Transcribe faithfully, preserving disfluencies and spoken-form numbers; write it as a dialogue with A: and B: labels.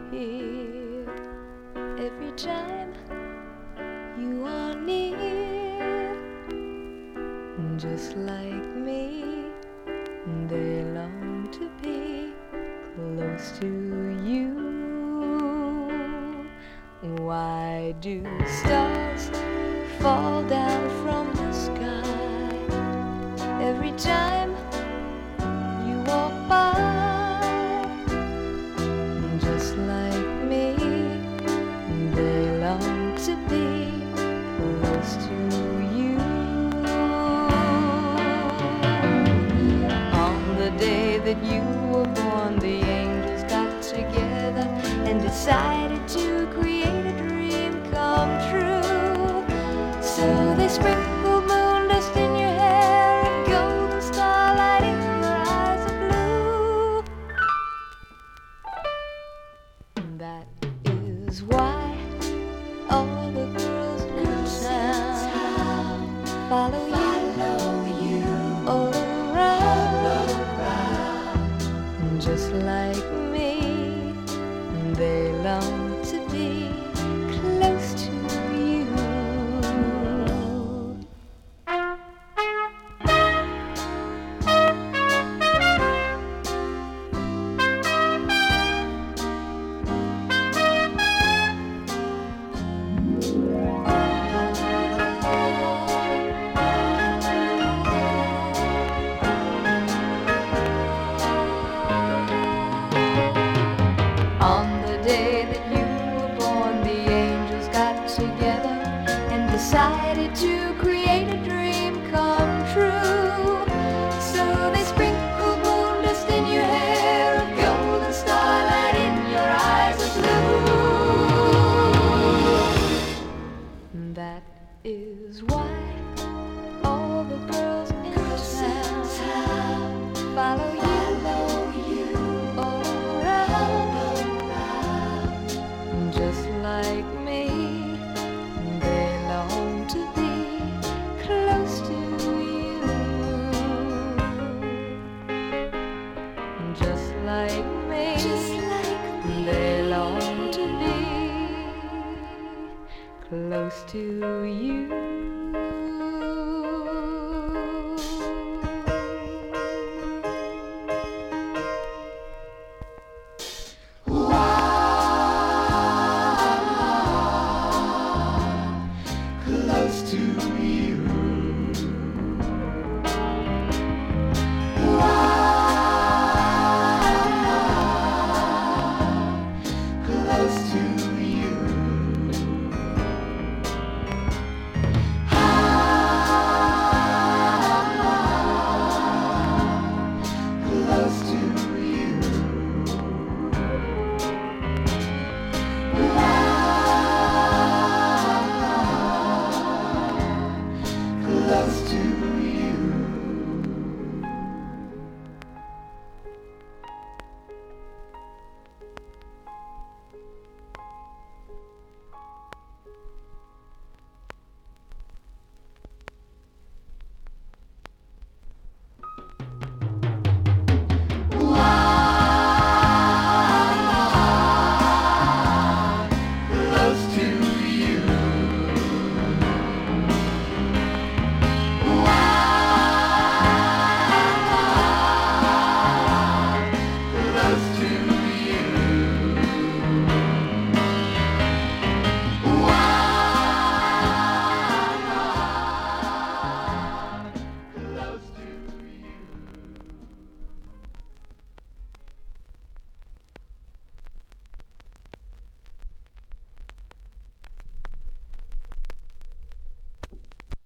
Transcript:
A: here. Every time you are near, just like me, they long to be close to you. Why do stars fall down from the sky every time you walk by? Just like me, they long to be close to you. On the day that you were born, the angels got together and decided to create a dream come true. So they sprinkled moon dust in your hair and golden starlight in your eyes of blue. That is why all the girls in town follow you, follow you all around. Just like me, they long to be close to you. On the day that you were born, the angels got together and decided to create a dream come true. So they sprinkled moon dust in your hair and golden starlight in your eyes of blue. That is why all the girls in town follow you, all around. Just like me, they long to be close to you. Just like me, they long to be close to you.
B: Close to you. Close to you. Close to you.